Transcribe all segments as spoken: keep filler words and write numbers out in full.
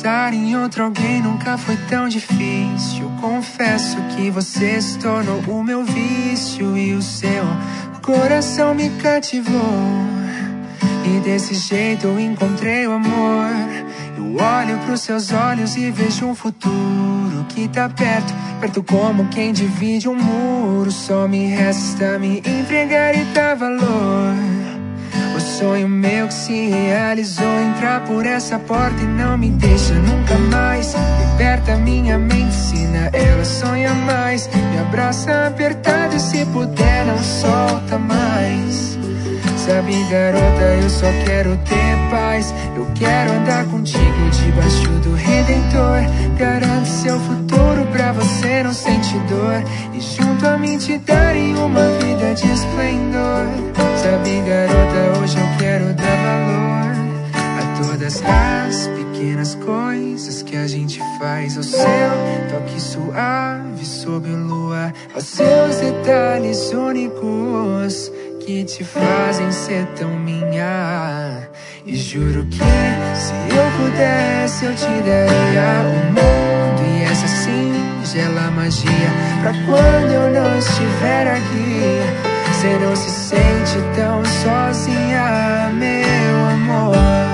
Pensar em outro alguém nunca foi tão difícil. Confesso que você se tornou o meu vício e o seu coração me cativou. E desse jeito eu encontrei o amor. Eu olho pros seus olhos e vejo um futuro que tá perto, perto como quem divide um muro. Só me resta me entregar e dar valor. O sonho meu que se realizou, entrar por essa porta e não me deixa nunca mais. Liberta minha mente, ensina ela sonha mais. Me abraça apertado e se puder não solta mais. Sabe, garota, eu só quero ter paz. Eu quero andar contigo debaixo do Redentor. Garanto seu futuro pra você não sentir dor. E junto a mim te darei uma vida de esplendor. Sabe, garota, hoje eu quero dar valor a todas as pequenas coisas que a gente faz. Ao seu toque suave sob o luar, aos seus detalhes únicos que te fazem ser tão minha. E juro que se eu pudesse eu te daria o mundo e essa singela magia. Pra quando eu não estiver aqui, cê não se sente tão sozinha, meu amor.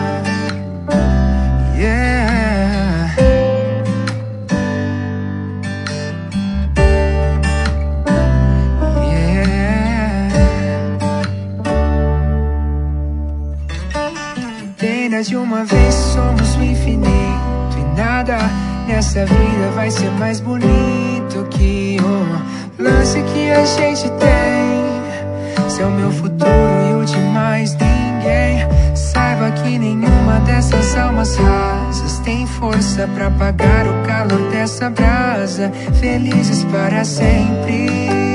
Yeah. De uma vez somos o infinito e nada nessa vida vai ser mais bonito que o lance que a gente tem. Seu meu futuro e o de mais ninguém. Saiba que nenhuma dessas almas rasas tem força pra apagar o calor dessa brasa. Felizes para sempre.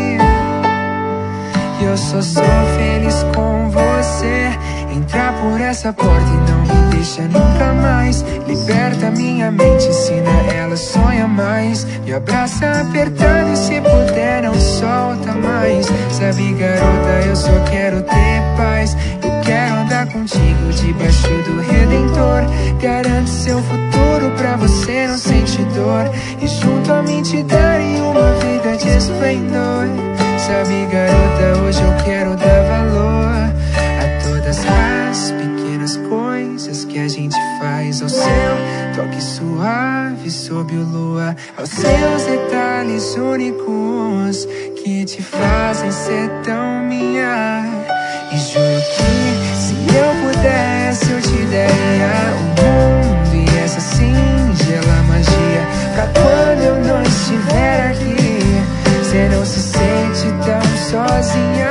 E eu só sou feliz com você. Entrar por essa porta e não me deixa nunca mais. Liberta minha mente, ensina ela sonha mais. Me abraça apertado e se puder não solta mais. Sabe, garota, eu só quero ter paz. Eu quero andar contigo debaixo do Redentor. Garanto seu futuro pra você não sentir dor. E junto a mim te darei uma vida de esplendor. Sabe, garota, hoje eu quero dar valor a todas as pequenas coisas que a gente faz. Ao seu toque suave sob o luar, aos seus detalhes únicos que te fazem ser tão minha. E juro que se eu pudesse eu te daria o mundo e essa singela magia. Pra quando eu não estiver aqui, cê não se sente tão sozinha.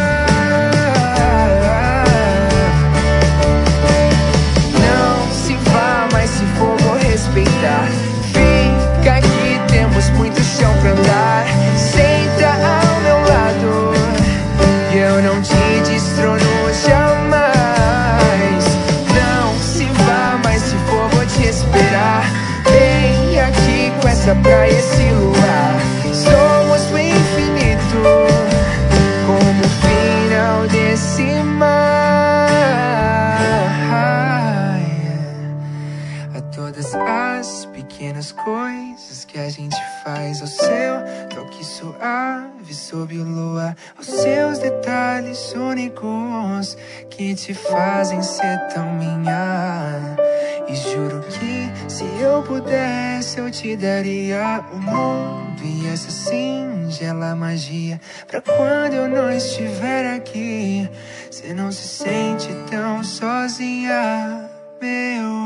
Não se vá, mas se for vou respeitar. Fica aqui, temos muito chão pra andar. Senta ao meu lado e eu não te destrono jamais. Não se vá, mas se for vou te esperar. Vem aqui com essa praia, esse luar. Somos o infinito, como o final desse mar. A todas as pequenas coisas que a gente faz. Ao seu toque suave sob o luar, aos seus detalhes únicos que te fazem ser tão minha. E juro que se eu pudesse eu te daria o mundo e essa singela magia. Pra quando eu não estiver aqui, cê não se sente tão sozinha, meu